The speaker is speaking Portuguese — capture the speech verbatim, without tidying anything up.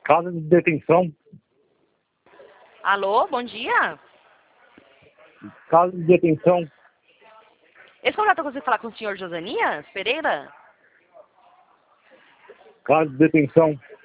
Casa de detenção. Alô, bom dia. Casa de detenção. Esse contato eu consigo falar com o senhor Josanias Pereira? Casa de detenção.